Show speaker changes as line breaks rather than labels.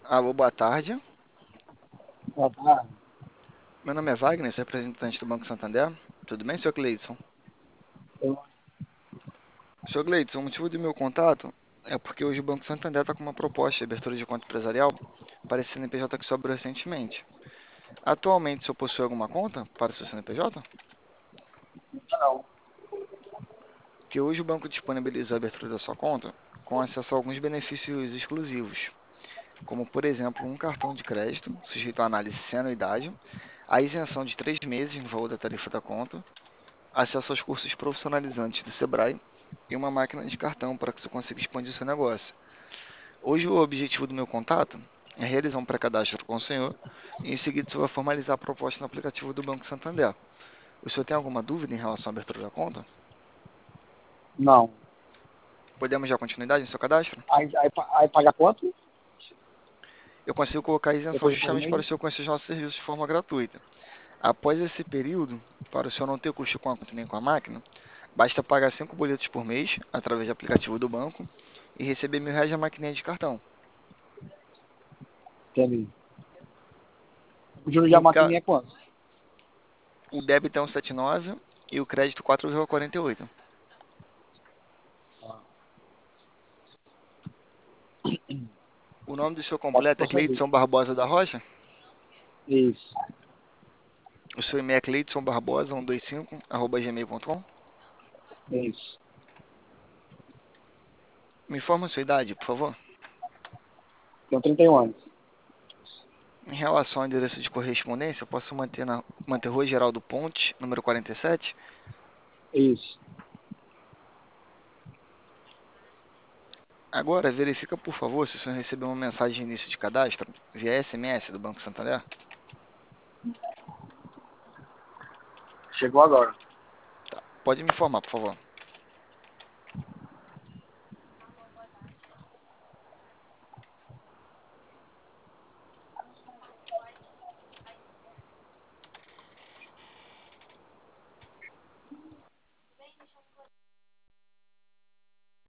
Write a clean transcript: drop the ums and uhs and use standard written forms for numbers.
Alô, boa tarde.
Boa tarde.
Meu nome é Wagner, sou representante do Banco Santander. Tudo bem, senhor Gleidson?
Eu-
Senhor Gleidson, o motivo do meu contato é porque hoje o Banco Santander está com uma proposta de abertura de conta empresarial para esse CNPJ que sobrou recentemente. Atualmente, o senhor possui alguma conta para o seu CNPJ?
Não,
Que hoje o banco disponibiliza a abertura da sua conta com acesso a alguns benefícios exclusivos, como, por exemplo, um cartão de crédito sujeito à análise sem anuidade, a isenção de 3 meses no valor da tarifa da conta, acesso aos cursos profissionalizantes do Sebrae e uma máquina de cartão para que você consiga expandir seu negócio. Hoje, o objetivo do meu contato é realizar um pré-cadastro com o senhor e, em seguida, você vai formalizar a proposta no aplicativo do Banco Santander. O senhor tem alguma dúvida em relação à abertura da conta?
não.
Podemos dar continuidade no seu cadastro?
Aí paga quanto?
Eu consigo colocar a isenção
Depois de
justamente para o
3 meses?
senhor conhecer os nossos serviços de forma gratuita. Após esse período, para o senhor não ter custo com a conta nem com a máquina, basta pagar 5 boletos por mês através do aplicativo do banco e receber R$ 1.000 na maquininha de cartão.
Entendi. O juros da
No ca...
maquininha é quanto?
O débito é 1,79 e o crédito 4,48.
Ah,
O nome do seu
pode
completo é
proceder.
Cleidson Barbosa da Rocha.
Isso,
O seu e-mail é cleidsonbarbosa125@gmail.com.
isso.
Me informa a sua idade, por favor.
Tenho 31 anos.
Em relação ao endereço de correspondência, eu posso manter Rua Geraldo Ponte, número 47.
Isso.
Agora, verifica, por favor, se o senhor recebeu uma mensagem de início de cadastro via SMS do Banco Santander.
Chegou agora.
Pode me informar, por favor.